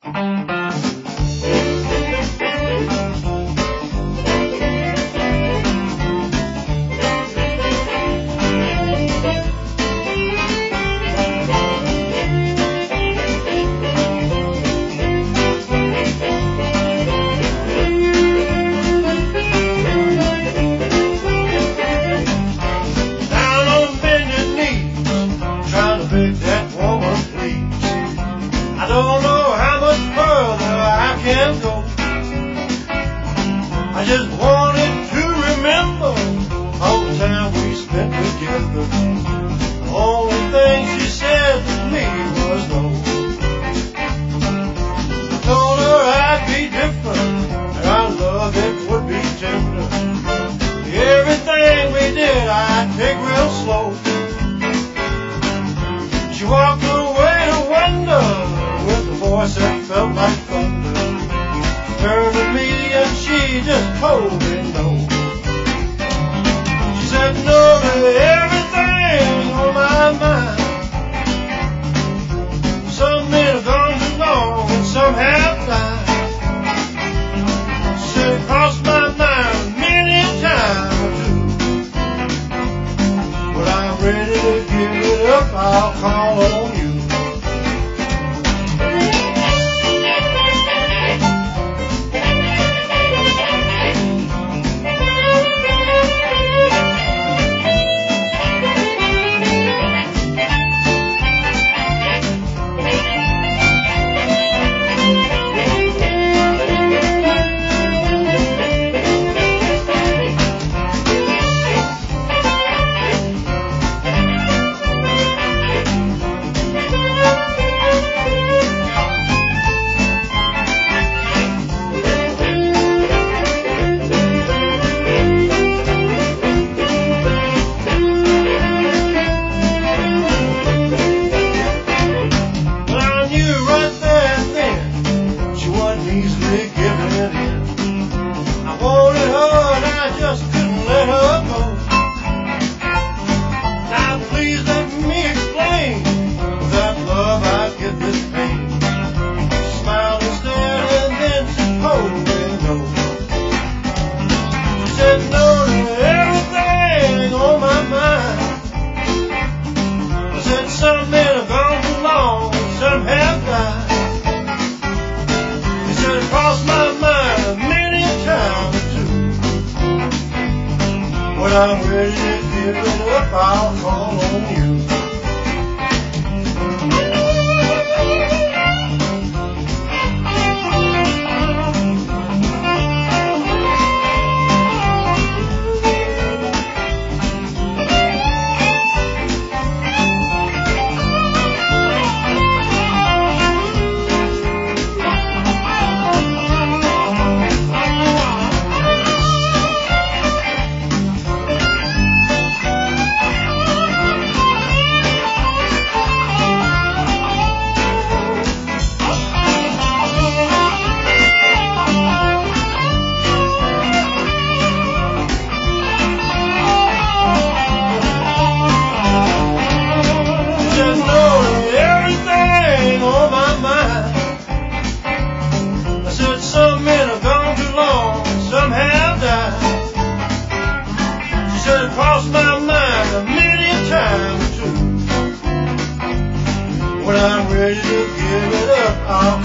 I just wanted to remember all the time we spent together. The only thing she said to me was no. I told her I'd be different, and our love it would be tender. Everything we did I'd take real slow. She walked away to wonder with a voice that felt like thunder. She turned to me and she just told me no. She said no to everything on my mind. Some men have gone too long and some have died. She said it crossed my mind many times or two. But I'm ready to give it up, I'll call on you. Some men have gone too long, some have died. He said it crossed my mind many times or two. When I'm ready to give it up, I'll call on you. When I'm ready to give it up, I'll